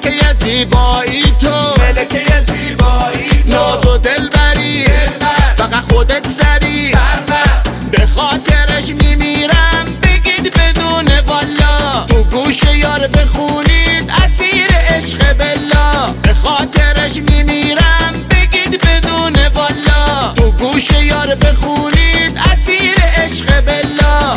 ملکه زیبایی تو، ملکه زیبایی تو، ناز و دلبری فقط خودت سری، به خاطرش میمیرم بگید بدون والا، تو گوش یار بخونید اسیر عشق بلا، به خاطرش میمیرم بگید بدون والا، تو گوش یار بخونید اسیر عشق بلا.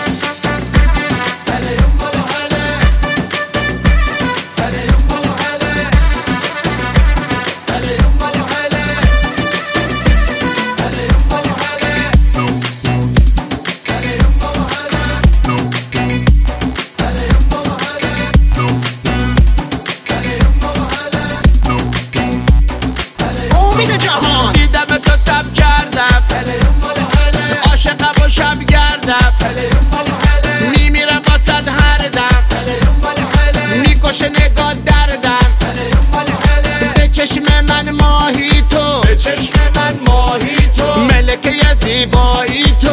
دیدم تو تب کردم عاشقم و شب گردم، میمیرم واسد هر دم، میکشه نگاه دردم، به چشم من ماهی تو، به چشم من ماهی تو، ملکه زیبایی تو،